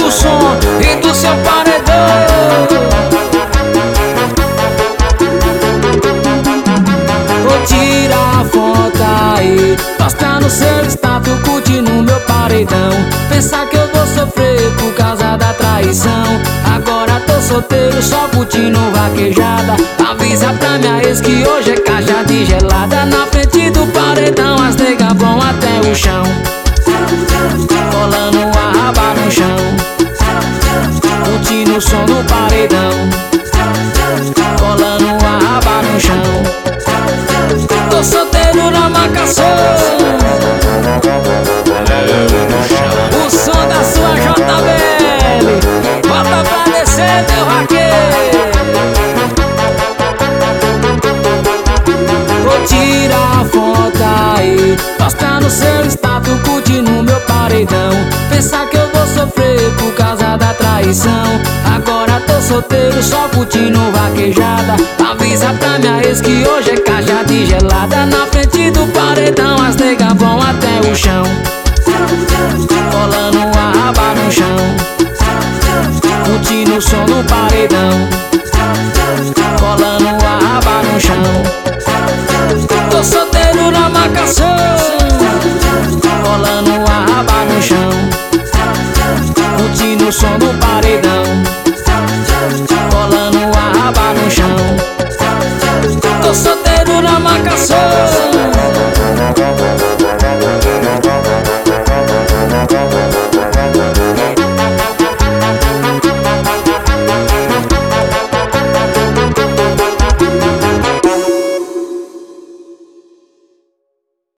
do som e do seu paredão. Vou tirar a foto aí, postar no seu status, curtindo meu paredão. Pensar que eu vou sofrer por causa da traição. Agora tô solteiro, só curtindo vaquejada. Avisa pra minha ex que hoje é caixa de gelada. Na frente do paredão as negas vão até o chão, colando a raba no chão, curtindo o som do paredão, colando a raba no chão. Tô solteiro na marcação, o som da sua JBL, bota pra descer meu vaqueiro. Vou tirar a foto aí, postar no seu status, curtindo meu paredão. Pensar que eu vou sofrer por causa da traição. Agora tô solteiro, só curtindo vaquejada. Avisa pra minha ex que hoje é caixa de gelada. Na frente do paredão as negas vão até o chão, colando a raba no chão, curtindo o som do paredão, colando a raba no chão. Tô solteiro na marcação, colando a raba no chão, curtindo o som do paredão, colando a raba no chão. Tô solteiro na marcação.